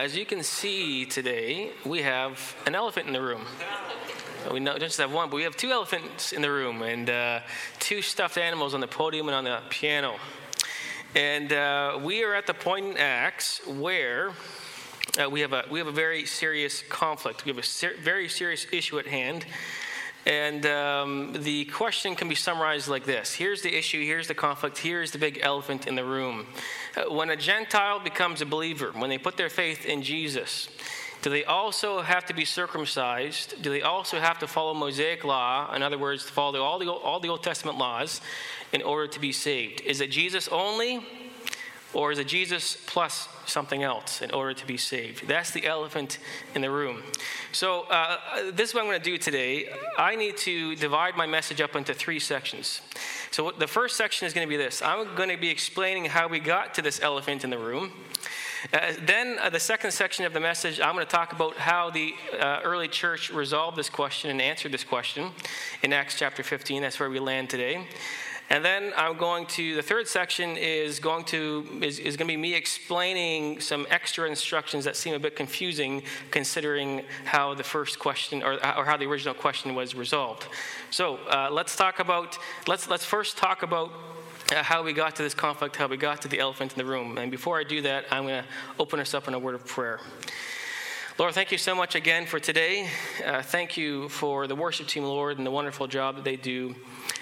as you can see today, we have an elephant in the room. We don't just have one, but we have two elephants in the room and two stuffed animals on the podium and on the piano. And we are at the point in Acts where we have a very serious conflict. We have a very serious issue at hand. And the question can be summarized like this. Here's the issue, here's the conflict, here's the big elephant in the room. When a Gentile becomes a believer, when they put their faith in Jesus, do they also have to be circumcised? Do they also have to follow Mosaic law? In other words, follow all the Old Testament laws in order to be saved? Is it Jesus only? Or is it Jesus plus something else in order to be saved? That's the elephant in the room. So this is what I'm going to do today. I need to divide my message up into three sections. So the first section is going to be this. I'm going to be explaining how we got to this elephant in the room. Then the second section of the message, I'm going to talk about how the early church resolved this question and answered this question in Acts chapter 15. That's where we land today. And then the third section is going to be me explaining some extra instructions that seem a bit confusing considering how the first question or how the original question was resolved. So let's first talk about how we got to this conflict, how we got to the elephant in the room. And before I do that, I'm going to open us up in a word of prayer. Lord, thank you so much again for today. Thank you for the worship team, Lord, and the wonderful job that they do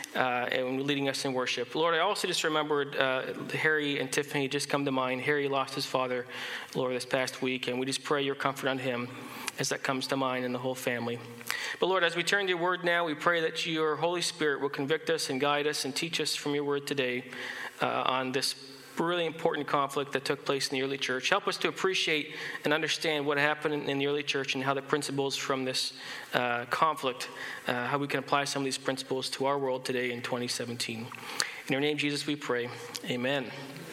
and leading us in worship. Lord, I also just remembered Harry and Tiffany just come to mind. Harry lost his father, Lord, this past week, and we just pray your comfort on him as that comes to mind and the whole family. But Lord, as we turn to your word now, we pray that your Holy Spirit will convict us and guide us and teach us from your word today on this really important conflict that took place in the early church. Help us to appreciate and understand what happened in the early church and how the principles from this conflict, how we can apply some of these principles to our world today in 2017. In your name, Jesus, we pray. Amen.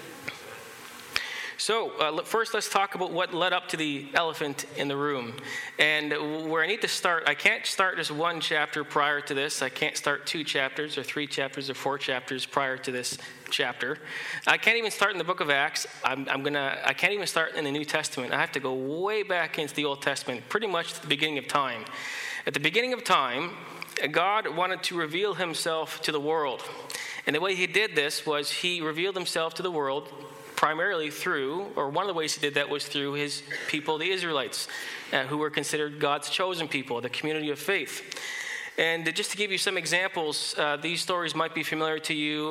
So first, let's talk about what led up to the elephant in the room. And where I need to start, I can't start just one chapter prior to this. I can't start 2 chapters or 3 chapters or 4 chapters prior to this chapter. I can't even start in the book of Acts. I can't even start in the New Testament. I have to go way back into the Old Testament, pretty much at the beginning of time. At the beginning of time, God wanted to reveal himself to the world. And the way he did this was he revealed himself to the world primarily one of the ways he did that was through his people, the Israelites, who were considered God's chosen people, the community of faith. And just to give you some examples, these stories might be familiar to you.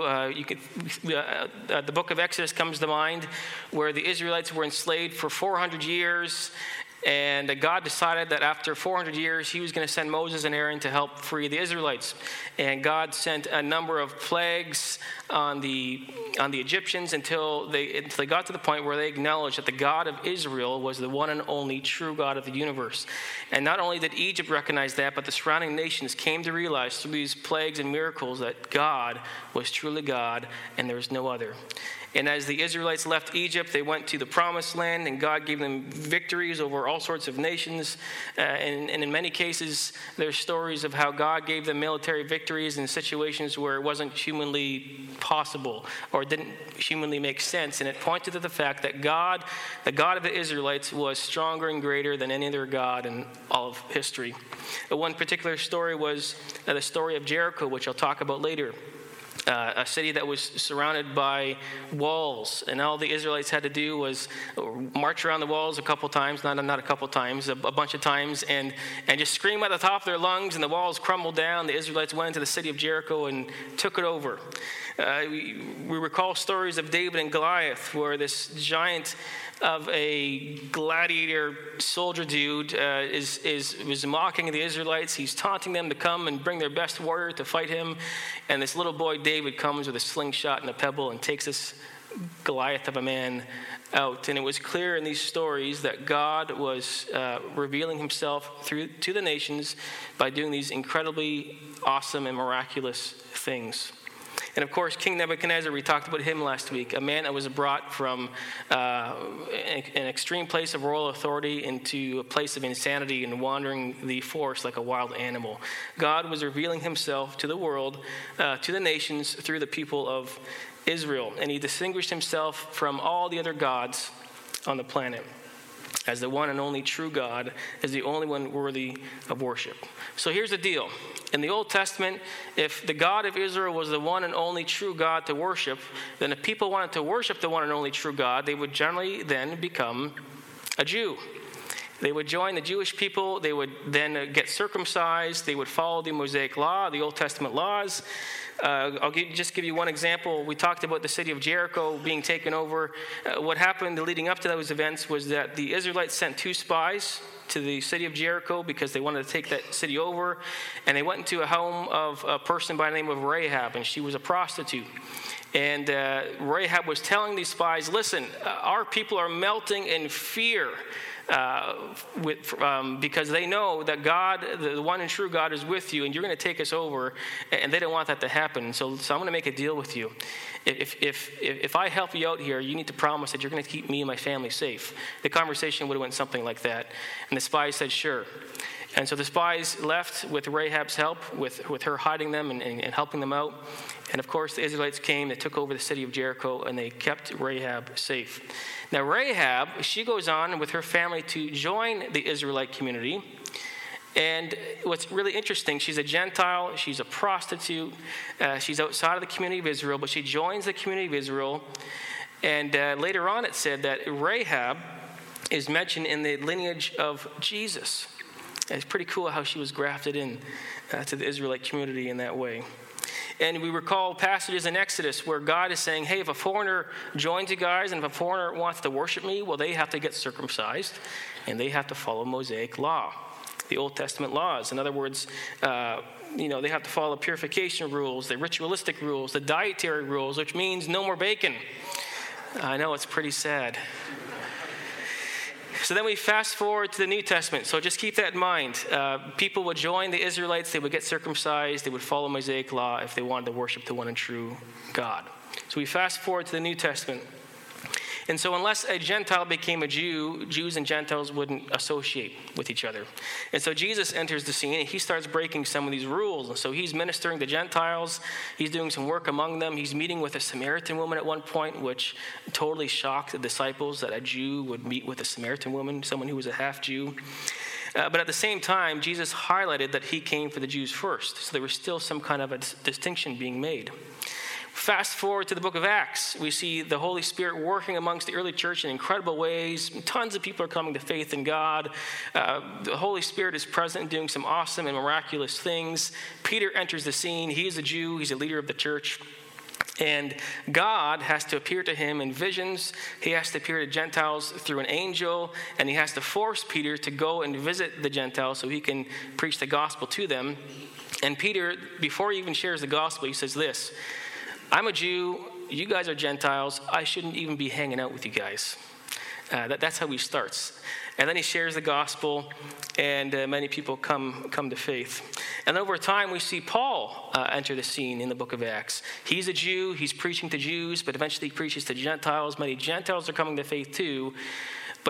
The book of Exodus comes to mind, where the Israelites were enslaved for 400 years. And God decided that after 400 years, he was going to send Moses and Aaron to help free the Israelites. And God sent a number of plagues on the Egyptians until they got to the point where they acknowledged that the God of Israel was the one and only true God of the universe. And not only did Egypt recognize that, but the surrounding nations came to realize through these plagues and miracles that God was truly God and there was no other. And as the Israelites left Egypt, they went to the Promised Land, and God gave them victories over all sorts of nations. And in many cases, there's stories of how God gave them military victories in situations where it wasn't humanly possible or didn't humanly make sense. And it pointed to the fact that God, the God of the Israelites, was stronger and greater than any other God in all of history. One particular story was the story of Jericho, which I'll talk about later. A city that was surrounded by walls, and all the Israelites had to do was march around the walls a couple times, not a couple times, a bunch of times, and just scream at the top of their lungs, and the walls crumbled down. The Israelites went into the city of Jericho and took it over. We recall stories of David and Goliath, where this giant of a gladiator soldier dude was mocking the Israelites. He's taunting them to come and bring their best warrior to fight him. And this little boy David comes with a slingshot and a pebble and takes this Goliath of a man out. And it was clear in these stories that God was revealing himself to the nations by doing these incredibly awesome and miraculous things. And of course, King Nebuchadnezzar, we talked about him last week, a man that was brought from an extreme place of royal authority into a place of insanity and wandering the forest like a wild animal. God was revealing himself to the world, to the nations, through the people of Israel. And he distinguished himself from all the other gods on the planet. as the one and only true God, as the only one worthy of worship. So here's the deal. In the Old Testament, if the God of Israel was the one and only true God to worship, then if people wanted to worship the one and only true God, they would generally then become a Jew. They would join the Jewish people. They would then get circumcised. They would follow the Mosaic law, the Old Testament laws. I'll just give you one example. We talked about the city of Jericho being taken over. What happened leading up to those events was that the Israelites sent 2 spies to the city of Jericho because they wanted to take that city over. And they went into a home of a person by the name of Rahab, and she was a prostitute. And Rahab was telling these spies, listen, our people are melting in fear because they know that God, the one and true God, is with you, and you're going to take us over, and they don't want that to happen. So I'm going to make a deal with you. If I help you out here, you need to promise that you're going to keep me and my family safe. The conversation would have went something like that. And the spies said, sure. And so the spies left with Rahab's help, with her hiding them and helping them out. And of course, the Israelites came, they took over the city of Jericho, and they kept Rahab safe. Now, Rahab, she goes on with her family to join the Israelite community. And what's really interesting, she's a Gentile, she's a prostitute, she's outside of the community of Israel, but she joins the community of Israel. And later on it said that Rahab is mentioned in the lineage of Jesus. And it's pretty cool how she was grafted in to the Israelite community in that way. And we recall passages in Exodus where God is saying, hey, if a foreigner joins you guys, and if a foreigner wants to worship me, well, they have to get circumcised, and they have to follow Mosaic law, the Old Testament laws. In other words, they have to follow purification rules, the ritualistic rules, the dietary rules, which means no more bacon. I know, it's pretty sad. So then we fast forward to the New Testament. So just keep that in mind. People would join the Israelites. They would get circumcised. They would follow Mosaic law if they wanted to worship the one and true God. So we fast forward to the New Testament. And so unless a Gentile became a Jew, Jews and Gentiles wouldn't associate with each other. And so Jesus enters the scene, and he starts breaking some of these rules. And so he's ministering to Gentiles. He's doing some work among them. He's meeting with a Samaritan woman at one point, which totally shocked the disciples that a Jew would meet with a Samaritan woman, someone who was a half-Jew. But at the same time, Jesus highlighted that he came for the Jews first. So there was still some kind of a distinction being made. Fast forward to the book of Acts. We see the Holy Spirit working amongst the early church in incredible ways. Tons of people are coming to faith in God. The Holy Spirit is present and doing some awesome and miraculous things. Peter enters the scene. He's a Jew. He's a leader of the church. And God has to appear to him in visions. He has to appear to Gentiles through an angel. And he has to force Peter to go and visit the Gentiles so he can preach the gospel to them. And Peter, before he even shares the gospel, he says this, I'm a Jew, you guys are Gentiles, I shouldn't even be hanging out with you guys. That's how he starts. And then he shares the gospel, and many people come to faith. And over time, we see Paul enter the scene in the book of Acts. He's a Jew, he's preaching to Jews, but eventually he preaches to Gentiles. Many Gentiles are coming to faith too. But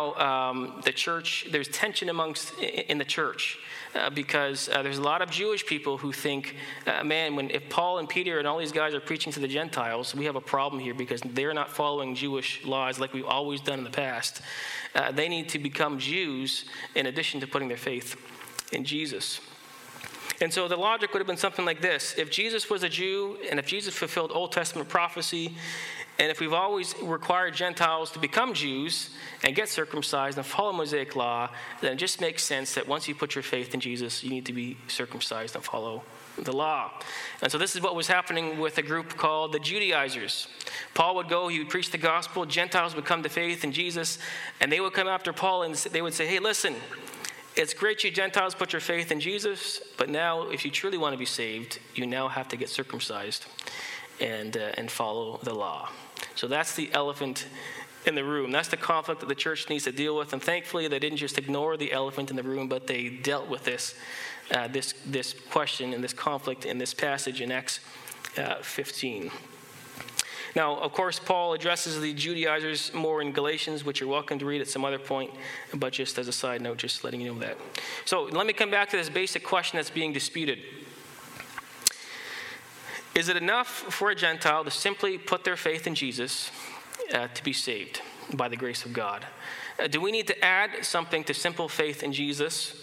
now the church, there's tension in the church because there's a lot of Jewish people who think, if Paul and Peter and all these guys are preaching to the Gentiles, we have a problem here because they're not following Jewish laws like we've always done in the past. They need to become Jews in addition to putting their faith in Jesus. And so the logic would have been something like this. If Jesus was a Jew and if Jesus fulfilled Old Testament prophecy, and if we've always required Gentiles to become Jews and get circumcised and follow Mosaic law, then it just makes sense that once you put your faith in Jesus, you need to be circumcised and follow the law. And so this is what was happening with a group called the Judaizers. Paul would go, he would preach the gospel, Gentiles would come to faith in Jesus, and they would come after Paul and they would say, hey, listen, it's great you Gentiles put your faith in Jesus, but now if you truly want to be saved, you now have to get circumcised and follow the law. So that's the elephant in the room. That's the conflict that the church needs to deal with. And thankfully, they didn't just ignore the elephant in the room, but they dealt with this question and this conflict in this passage in Acts 15. Now, of course, Paul addresses the Judaizers more in Galatians, which you're welcome to read at some other point. But just as a side note, just letting you know that. So let me come back to this basic question that's being disputed. Is it enough for a Gentile to simply put their faith in Jesus to be saved? by the grace of God. Do we need to add something to simple faith in Jesus?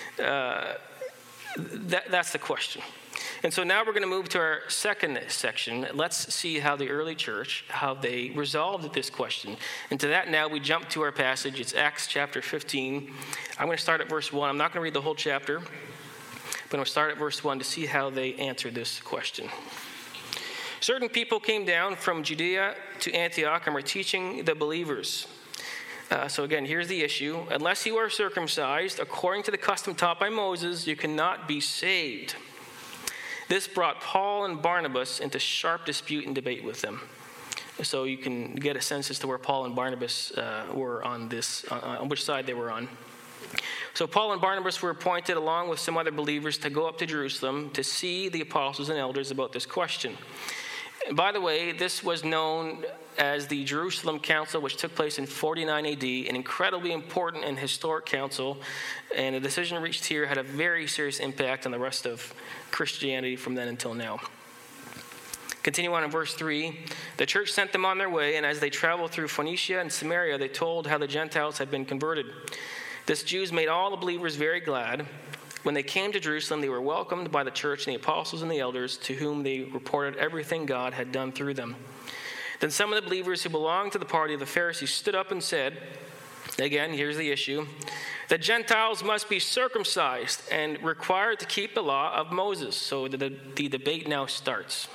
That's the question. And so now we're going to move to our second section. Let's see how the early church, how they resolved this question. And to that now we jump to our passage. It's Acts chapter 15. I'm going to start at verse 1. I'm not going to read the whole chapter, but I'll start at verse 1 to see how they answered this question. Certain people came down from Judea to Antioch and were teaching the believers. So again, here's the issue. Unless you are circumcised, according to the custom taught by Moses, you cannot be saved. This brought Paul and Barnabas into sharp dispute and debate with them. So you can get a sense as to where Paul and Barnabas were on this, on which side they were on. So Paul and Barnabas were appointed along with some other believers to go up to Jerusalem to see the apostles and elders about this question. And by the way, this was known as the Jerusalem Council, which took place in 49 AD, an incredibly important and historic council, and the decision reached here had a very serious impact on the rest of Christianity from then until now. Continue on in verse 3. The church sent them on their way, and as they traveled through Phoenicia and Samaria, they told how the Gentiles had been converted. This Jews made all the believers very glad. When they came to Jerusalem, they were welcomed by the church and the apostles and the elders, to whom they reported everything God had done through them. Then some of the believers who belonged to the party of the Pharisees stood up and said, again, here's the issue, the Gentiles must be circumcised and required to keep the law of Moses. So the debate now starts.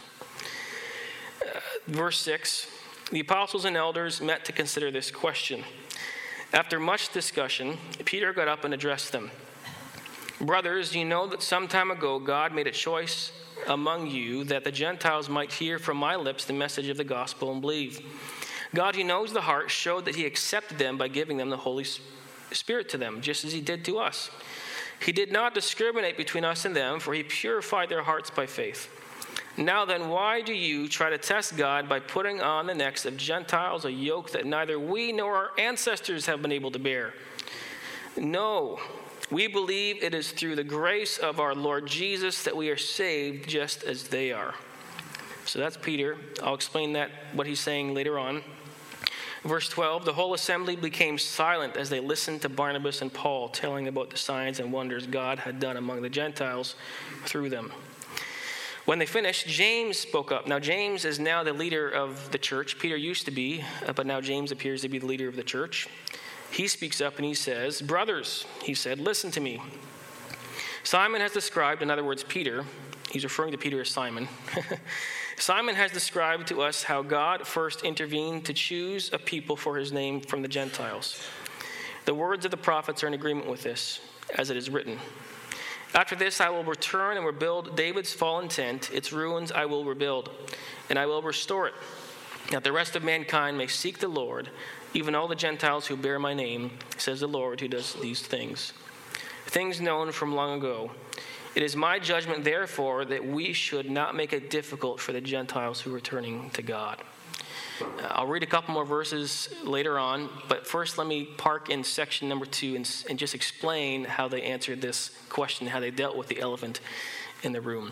Verse 6, the apostles and elders met to consider this question. After much discussion, Peter got up and addressed them. Brothers, you know that some time ago God made a choice among you that the Gentiles might hear from my lips the message of the gospel and believe. God, who knows the heart, showed that he accepted them by giving them the Holy Spirit to them, just as he did to us. He did not discriminate between us and them, for he purified their hearts by faith. Now then, why do you try to test God by putting on the necks of Gentiles a yoke that neither we nor our ancestors have been able to bear? No. We believe it is through the grace of our Lord Jesus that we are saved just as they are. So that's Peter. I'll explain what he's saying later on. Verse 12, the whole assembly became silent as they listened to Barnabas and Paul telling about the signs and wonders God had done among the Gentiles through them. When they finished, James spoke up. Now James is now the leader of the church. Peter used to be, but now James appears to be the leader of the church. He speaks up and he says, brothers, he said, listen to me. Simon has described, in other words, Peter, he's referring to Peter as Simon. Simon has described to us how God first intervened to choose a people for his name from the Gentiles. The words of the prophets are in agreement with this, as it is written. After this, I will return and rebuild David's fallen tent. Its ruins I will rebuild, and I will restore it, that the rest of mankind may seek the Lord, even all the Gentiles who bear my name, says the Lord who does these things. Things known from long ago. It is my judgment, therefore, that we should not make it difficult for the Gentiles who are turning to God. I'll read a couple more verses later on, but first let me park in section number 2 and just explain how they answered this question, how they dealt with the elephant in the room.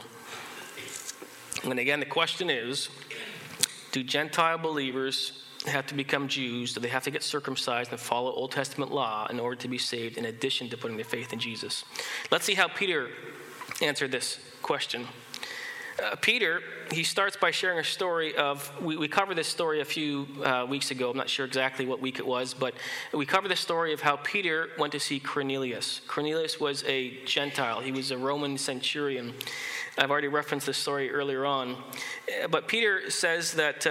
And again, the question is, do Gentile believers have to become Jews? Do they have to get circumcised and follow Old Testament law in order to be saved, in addition to putting their faith in Jesus? Let's see how Peter answered this question. Peter, he starts by sharing a story of, we covered this story a few weeks ago. I'm not sure exactly what week it was, but we covered the story of how Peter went to see Cornelius. Cornelius was a Gentile. He was a Roman centurion. I've already referenced this story earlier on. But Peter says that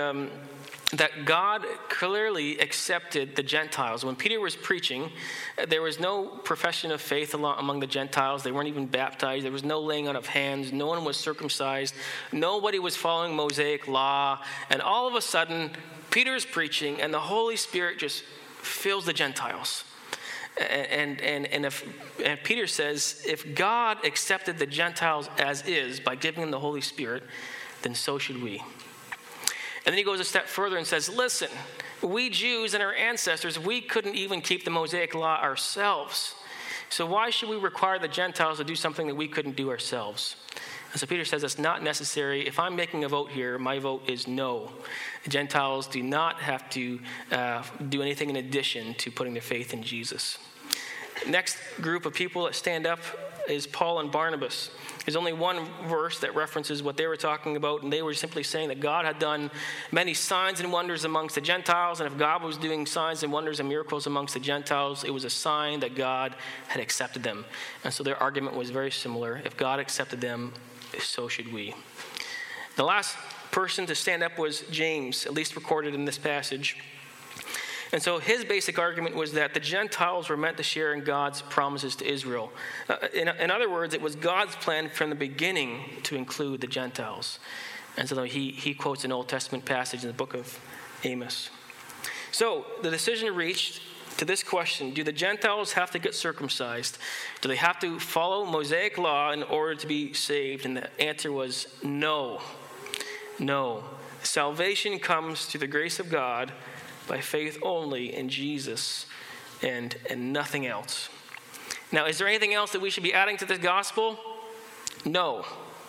God clearly accepted the Gentiles. When Peter was preaching, there was no profession of faith among the Gentiles. They weren't even baptized. There was no laying on of hands. No one was circumcised. Nobody was following Mosaic law. And all of a sudden, Peter's preaching, and the Holy Spirit just fills the Gentiles. And Peter says, if God accepted the Gentiles as is by giving them the Holy Spirit, then so should we. And then he goes a step further and says, listen, we Jews and our ancestors, we couldn't even keep the Mosaic law ourselves. So why should we require the Gentiles to do something that we couldn't do ourselves? And so Peter says it's not necessary. If I'm making a vote here, my vote is no. Gentiles do not have to do anything in addition to putting their faith in Jesus. Next group of people that stand up is Paul and Barnabas. There's only one verse that references what they were talking about, and they were simply saying that God had done many signs and wonders amongst the Gentiles, and if God was doing signs and wonders and miracles amongst the Gentiles, it was a sign that God had accepted them. And so their argument was very similar. If God accepted them, so should we. The last person to stand up was James, at least recorded in this passage. And so his basic argument was that the Gentiles were meant to share in God's promises to Israel. In other words, it was God's plan from the beginning to include the Gentiles. And so he quotes an Old Testament passage in the book of Amos. So the decision reached to this question: do the Gentiles have to get circumcised? Do they have to follow Mosaic law in order to be saved? And the answer was no. No. Salvation comes through the grace of God by faith only in Jesus and nothing else. Now, is there anything else that we should be adding to this gospel? No.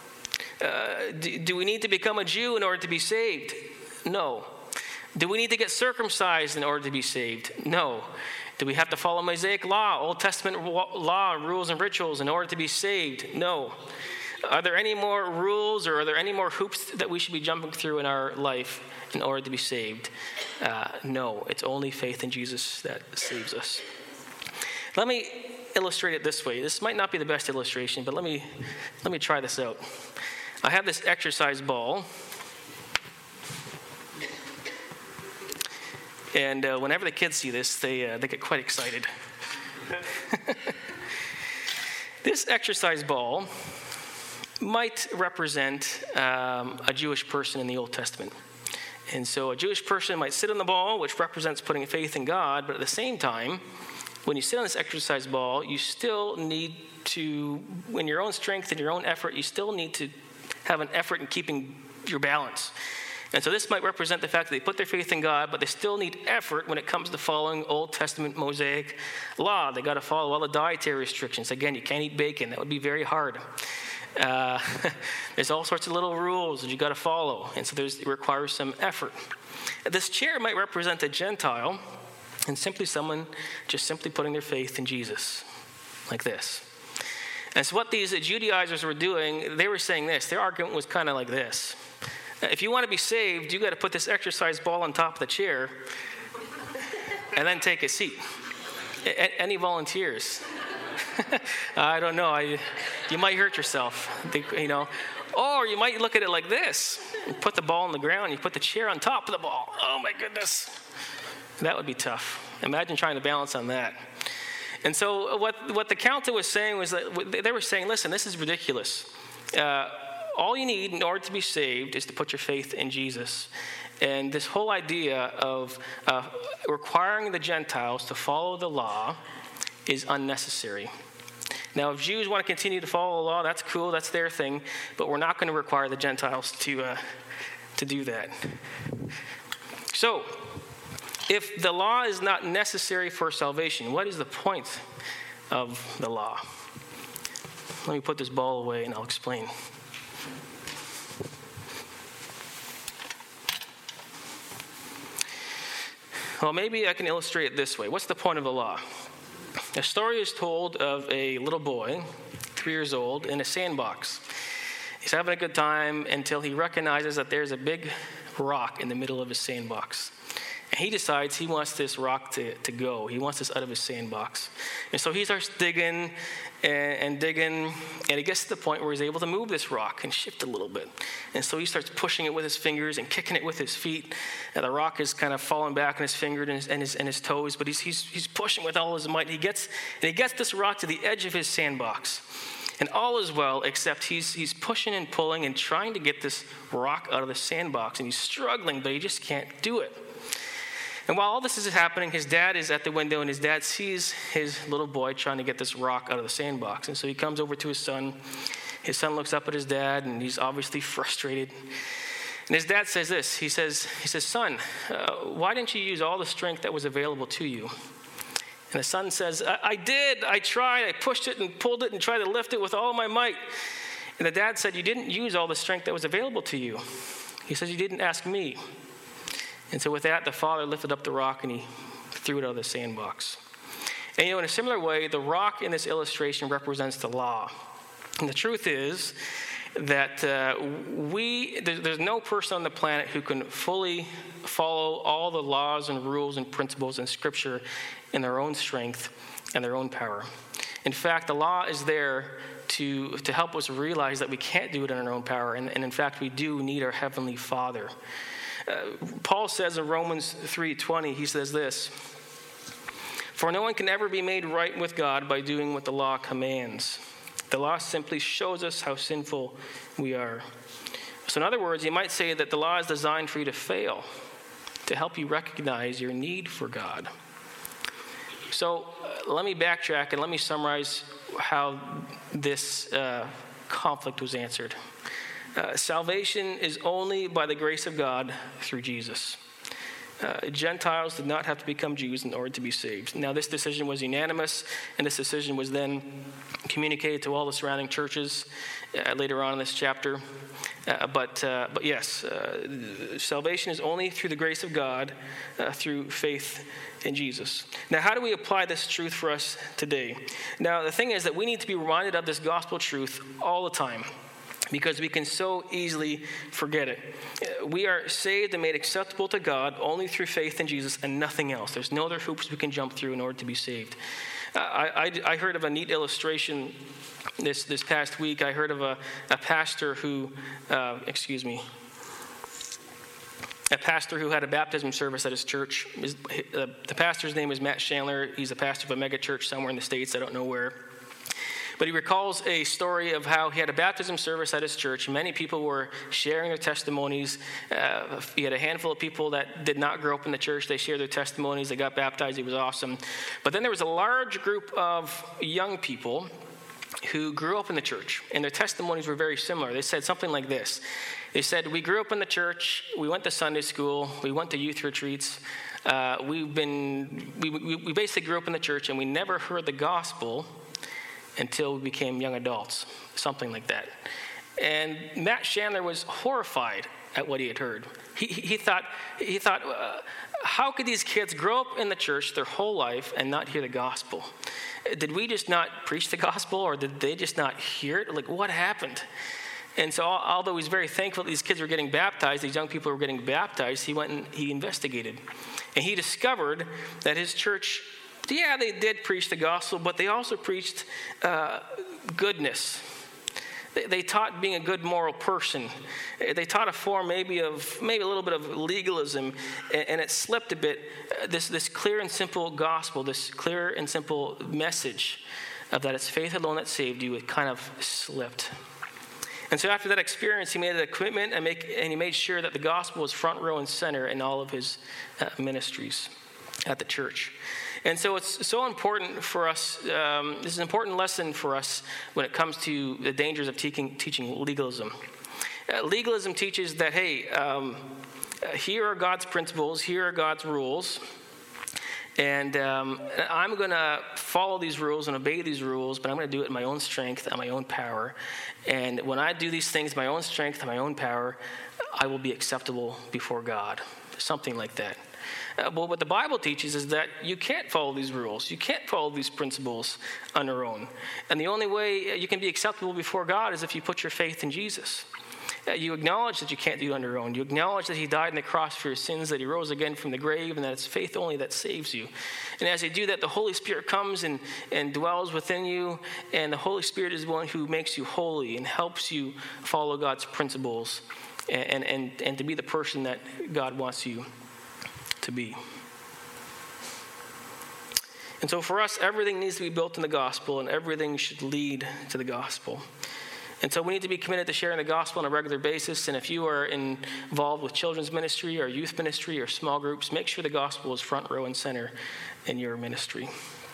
Do we need to become a Jew in order to be saved? No. Do we need to get circumcised in order to be saved? No. Do we have to follow Mosaic law, Old Testament law, rules and rituals in order to be saved? No. Are there any more rules or are there any more hoops that we should be jumping through in our life in order to be saved? No. It's only faith in Jesus that saves us. Let me illustrate it this way. This might not be the best illustration, but let me try this out. I have this exercise ball. And whenever the kids see this, they get quite excited. This exercise ball might represent a Jewish person in the Old Testament. And so a Jewish person might sit on the ball, which represents putting faith in God, but at the same time, when you sit on this exercise ball, you still need to, in your own strength and your own effort, you still need to have an effort in keeping your balance. And so this might represent the fact that they put their faith in God, but they still need effort when it comes to following Old Testament Mosaic law. They got to follow all the dietary restrictions. Again, you can't eat bacon. That would be very hard. There's all sorts of little rules that you got to follow, and so it requires some effort. This chair might represent a Gentile, and someone just simply putting their faith in Jesus, like this. And so what these Judaizers were doing, they were saying this. Their argument was kind of like this: if you want to be saved, you got to put this exercise ball on top of the chair, and then take a seat. Any volunteers? I don't know. You might hurt yourself, Or you might look at it like this. You put the ball on the ground, you put the chair on top of the ball. Oh my goodness. That would be tough. Imagine trying to balance on that. And so what the counter was saying was that they were saying, listen, this is ridiculous. All you need in order to be saved is to put your faith in Jesus. And this whole idea of requiring the Gentiles to follow the law is unnecessary. Now, if Jews want to continue to follow the law, that's cool, that's their thing, but we're not going to require the Gentiles to do that. So, if the law is not necessary for salvation, what is the point of the law? Let me put this ball away and I'll explain. Well, maybe I can illustrate it this way. What's the point of the law? A story is told of a little boy, 3 years old, in a sandbox. He's having a good time until he recognizes that there's a big rock in the middle of his sandbox. And he decides he wants this rock to go. He wants this out of his sandbox. And so he starts digging and digging, and he gets to the point where he's able to move this rock and shift a little bit. And so he starts pushing it with his fingers and kicking it with his feet. And the rock is kind of falling back on his fingers and his toes, but he's pushing with all his might. He gets this rock to the edge of his sandbox. And all is well, except he's pushing and pulling and trying to get this rock out of the sandbox. And he's struggling, but he just can't do it. And while all this is happening, his dad is at the window, and his dad sees his little boy trying to get this rock out of the sandbox. And so he comes over to his son. His son looks up at his dad, and he's obviously frustrated. And his dad says this. He says, son, why didn't you use all the strength that was available to you? And the son says, I did. I tried. I pushed it and pulled it and tried to lift it with all my might. And the dad said, "You didn't use all the strength that was available to you." He says, "You didn't ask me." And so with that, the father lifted up the rock and he threw it out of the sandbox. And in a similar way, the rock in this illustration represents the law. And the truth is that there's no person on the planet who can fully follow all the laws and rules and principles in Scripture in their own strength and their own power. In fact, the law is there to help us realize that we can't do it in our own power, and in fact, we do need our Heavenly Father. Paul says in Romans 3:20, he says this, "For no one can ever be made right with God by doing what the law commands. The law simply shows us how sinful we are." So in other words, you might say that the law is designed for you to fail, to help you recognize your need for God. So let me backtrack and let me summarize how this conflict was answered. Salvation is only by the grace of God through Jesus. Gentiles did not have to become Jews in order to be saved. Now, this decision was unanimous, and this decision was then communicated to all the surrounding churches later on in this chapter. But yes, salvation is only through the grace of God, through faith in Jesus. Now, how do we apply this truth for us today? Now, the thing is that we need to be reminded of this gospel truth all the time, because we can so easily forget it. We are saved and made acceptable to God only through faith in Jesus and nothing else. There's no other hoops we can jump through in order to be saved. I heard of a neat illustration this past week. I heard of a pastor who, a pastor who had a baptism service at his church. The pastor's name is Matt Chandler. He's a pastor of a mega church somewhere in the States. I don't know where. But he recalls a story of how he had a baptism service at his church. Many people were sharing their testimonies. He had a handful of people that did not grow up in the church. They shared their testimonies. They got baptized. It was awesome. But then there was a large group of young people who grew up in the church, and their testimonies were very similar. They said something like this. They said, "We grew up in the church. We went to Sunday school. We went to youth retreats. We basically grew up in the church, and we never heard the gospel until we became young adults," something like that. And Matt Chandler was horrified at what he had heard. He thought, how could these kids grow up in the church their whole life and not hear the gospel? Did we just not preach the gospel, or did they just not hear it? Like, what happened? And so although he's very thankful that these kids were getting baptized, these young people were getting baptized, he went and he investigated. And he discovered that his church, yeah, they did preach the gospel, but they also preached goodness. They taught being a good moral person. They taught a form maybe a little bit of legalism, and it slipped a bit. This clear and simple gospel, this clear and simple message of that it's faith alone that saved you, it kind of slipped. And so after that experience, he made a commitment and he made sure that the gospel was front row and center in all of his ministries at the church. And so it's so important for us, this is an important lesson for us when it comes to the dangers of teaching legalism. Legalism teaches that, hey, here are God's principles, here are God's rules, and I'm going to follow these rules and obey these rules, but I'm going to do it in my own strength and my own power. And when I do these things in my own strength and my own power, I will be acceptable before God. Something like that. But what the Bible teaches is that you can't follow these rules. You can't follow these principles on your own. And the only way you can be acceptable before God is if you put your faith in Jesus. You acknowledge that you can't do it on your own. You acknowledge that he died on the cross for your sins, that he rose again from the grave, and that it's faith only that saves you. And as you do that, the Holy Spirit comes and dwells within you, and the Holy Spirit is the one who makes you holy and helps you follow God's principles and to be the person that God wants you to be. And so for us, everything needs to be built in the gospel, and everything should lead to the gospel. And so we need to be committed to sharing the gospel on a regular basis. And if you are involved with children's ministry or youth ministry or small groups, make sure the gospel is front row and center in your ministry.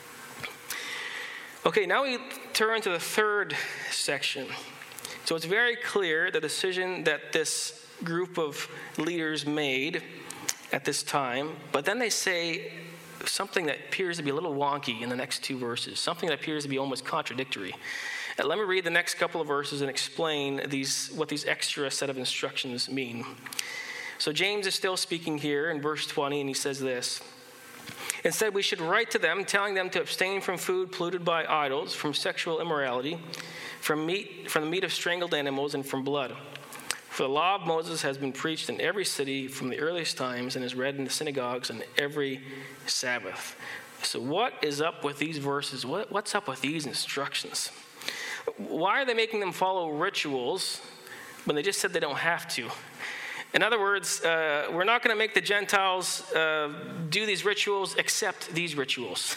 Okay, now we turn to the third section. So it's very clear the decision that this group of leaders made at this time, but then they say something that appears to be a little wonky in the next two verses, something that appears to be almost contradictory. Let me read the next couple of verses and explain what these extra set of instructions mean. So James is still speaking here in verse 20, and he says this: "Instead, we should write to them, telling them to abstain from food polluted by idols, from sexual immorality, from the meat of strangled animals, and from blood. For the law of Moses has been preached in every city from the earliest times and is read in the synagogues on every Sabbath." So what is up with these verses? What's up with these instructions? Why are they making them follow rituals when they just said they don't have to? In other words, we're not going to make the Gentiles do these rituals except these rituals.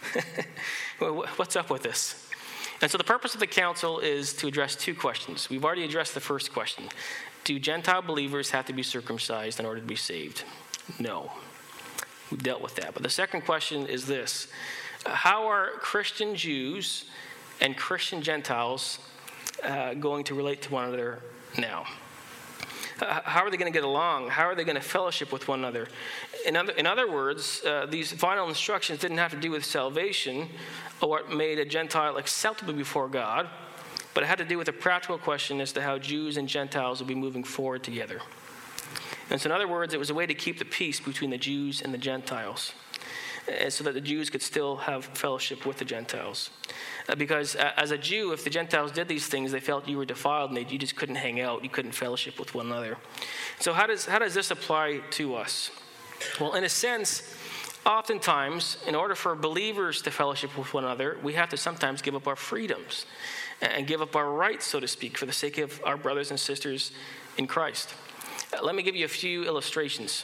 What's up with this? And so the purpose of the council is to address two questions. We've already addressed the first question. Do Gentile believers have to be circumcised in order to be saved? No. We've dealt with that. But the second question is this: how are Christian Jews and Christian Gentiles going to relate to one another now? How are they going to get along? How are they going to fellowship with one another? In other words, these final instructions didn't have to do with salvation or what made a Gentile acceptable before God, but it had to do with a practical question as to how Jews and Gentiles will be moving forward together. And so in other words, it was a way to keep the peace between the Jews and the Gentiles, so that the Jews could still have fellowship with the Gentiles. Because as a Jew, if the Gentiles did these things, they felt you were defiled and you just couldn't hang out. You couldn't fellowship with one another. So how does this apply to us? Well, in a sense, oftentimes, in order for believers to fellowship with one another, we have to sometimes give up our freedoms and give up our rights, so to speak, for the sake of our brothers and sisters in Christ. Let me give you a few illustrations.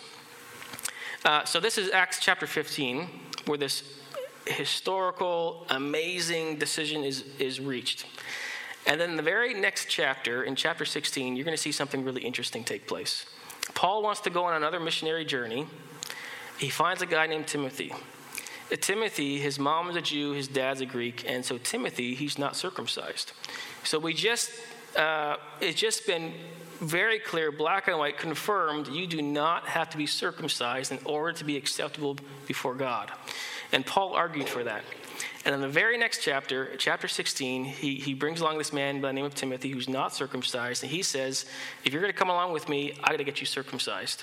So this is Acts chapter 15, where this historical, amazing decision is reached. And then in the very next chapter, in chapter 16, you're going to see something really interesting take place. Paul wants to go on another missionary journey. He finds a guy named Timothy. Timothy, his mom is a Jew, his dad's a Greek, and so Timothy, he's not circumcised. So it's just been very clear, black and white, confirmed, you do not have to be circumcised in order to be acceptable before God. And Paul argued for that. And in the very next chapter, chapter 16, he brings along this man by the name of Timothy who's not circumcised, and he says, if you're going to come along with me, I got to get you circumcised.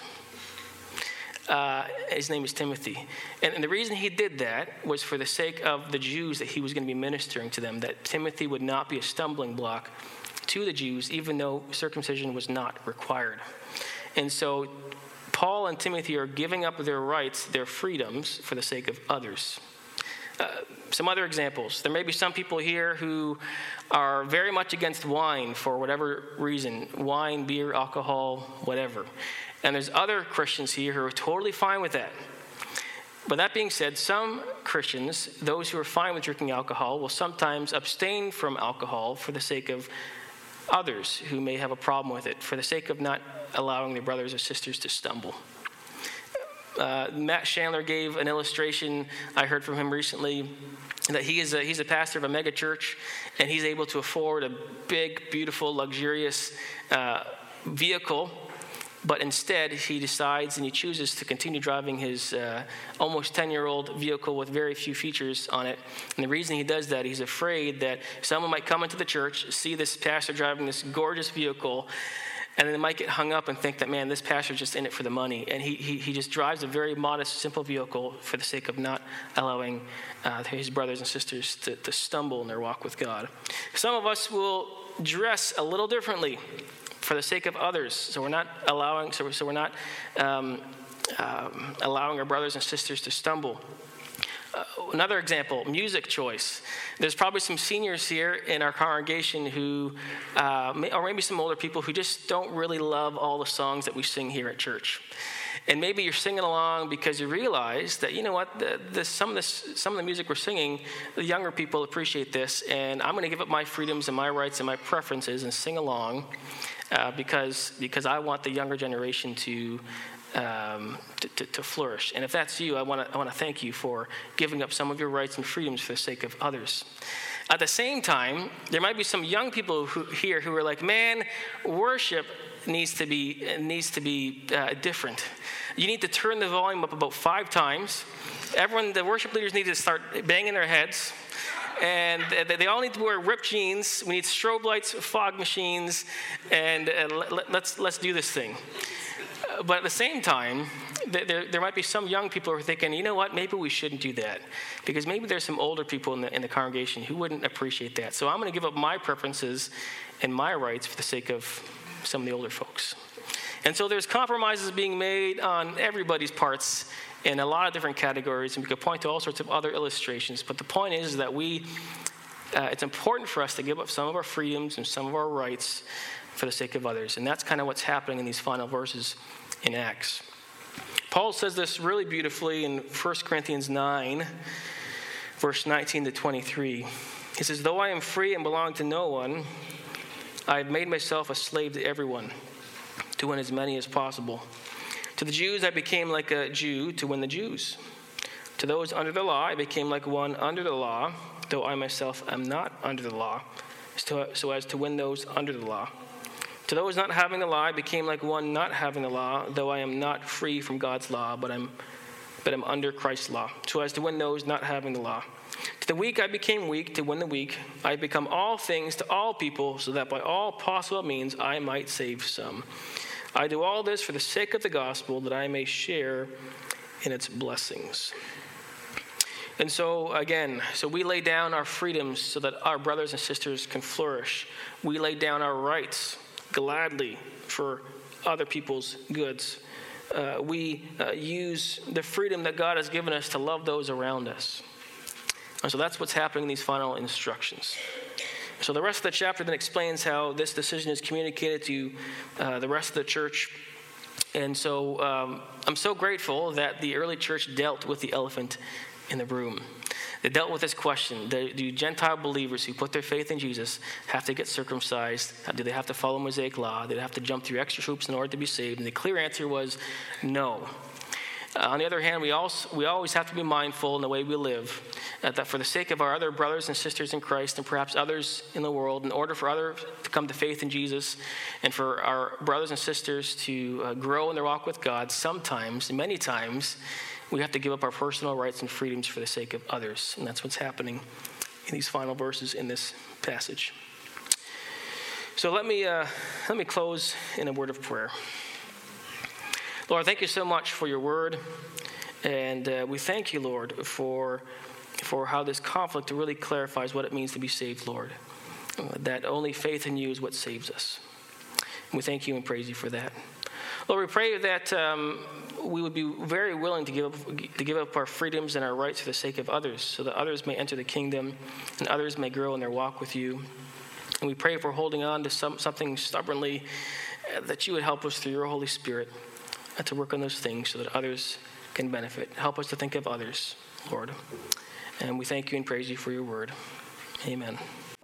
His name is Timothy. And the reason he did that was for the sake of the Jews that he was going to be ministering to them, that Timothy would not be a stumbling block to the Jews, even though circumcision was not required. And so Paul and Timothy are giving up their rights, their freedoms, for the sake of others. Some other examples. There may be some people here who are very much against wine for whatever reason. Wine, beer, alcohol, whatever. And there's other Christians here who are totally fine with that. But that being said, some Christians, those who are fine with drinking alcohol, will sometimes abstain from alcohol for the sake of others who may have a problem with it, for the sake of not allowing their brothers or sisters to stumble. Matt Chandler gave an illustration, I heard from him recently, that he's a pastor of a mega church, and he's able to afford a big, beautiful, luxurious vehicle, but instead he decides and he chooses to continue driving his almost 10-year-old vehicle with very few features on it. And the reason he does that, he's afraid that someone might come into the church, see this pastor driving this gorgeous vehicle, and then they might get hung up and think that, man, this pastor's just in it for the money. And he just drives a very modest, simple vehicle for the sake of not allowing his brothers and sisters to stumble in their walk with God. Some of us will dress a little differently for the sake of others. So we're not allowing allowing our brothers and sisters to stumble. Another example, music choice. There's probably some seniors here in our congregation who, or maybe some older people who just don't really love all the songs that we sing here at church. And maybe you're singing along because you realize that, you know what, some of the music we're singing, the younger people appreciate this, and I'm going to give up my freedoms and my rights and my preferences and sing along because I want the younger generation to flourish. And if that's you, I want to thank you for giving up some of your rights and freedoms for the sake of others. At the same time, there might be some young people here who are like, man, worship needs to be different. You need to turn the volume up about 5 times. The worship leaders need to start banging their heads. And they all need to wear ripped jeans. We need strobe lights, fog machines, and let's do this thing. But at the same time, there might be some young people who are thinking, you know what, maybe we shouldn't do that. Because maybe there's some older people in the congregation who wouldn't appreciate that. So I'm going to give up my preferences and my rights for the sake of some of the older folks. And so there's compromises being made on everybody's parts in a lot of different categories, and we could point to all sorts of other illustrations. But the point is that it's important for us to give up some of our freedoms and some of our rights for the sake of others. And that's kind of what's happening in these final verses in Acts. Paul says this really beautifully in 1 Corinthians 9, verse 19 to 23. He says, though I am free and belong to no one, I have made myself a slave to everyone, to win as many as possible. To the Jews I became like a Jew to win the Jews. To those under the law I became like one under the law, though I myself am not under the law, so as to win those under the law. To those not having the law I became like one not having the law, though I am not free from God's law, but I'm under Christ's law, so as to win those not having the law. To the weak I became weak to win the weak. I become all things to all people, so that by all possible means I might save some. I do all this for the sake of the gospel, that I may share in its blessings. And so, again, we lay down our freedoms so that our brothers and sisters can flourish. We lay down our rights gladly for other people's goods. We use the freedom that God has given us to love those around us. And so that's what's happening in these final instructions. So the rest of the chapter then explains how this decision is communicated to the rest of the church. And so I'm so grateful that the early church dealt with the elephant in the room. They dealt with this question: do Gentile believers who put their faith in Jesus have to get circumcised? Do they have to follow Mosaic law? Do they have to jump through extra hoops in order to be saved? And the clear answer was no. On the other hand, we always have to be mindful in the way we live, that for the sake of our other brothers and sisters in Christ, and perhaps others in the world, in order for others to come to faith in Jesus, and for our brothers and sisters to grow in their walk with God, sometimes, many times, we have to give up our personal rights and freedoms for the sake of others. And that's what's happening in these final verses in this passage. So let me close in a word of prayer. Lord, thank you so much for your word. And we thank you, Lord, for how this conflict really clarifies what it means to be saved, Lord. That only faith in you is what saves us. And we thank you and praise you for that. Lord, we pray that we would be very willing to give up our freedoms and our rights for the sake of others, so that others may enter the kingdom and others may grow in their walk with you. And we pray for holding on to something stubbornly, that you would help us through your Holy Spirit to work on those things so that others can benefit. Help us to think of others, Lord. And we thank you and praise you for your word. Amen.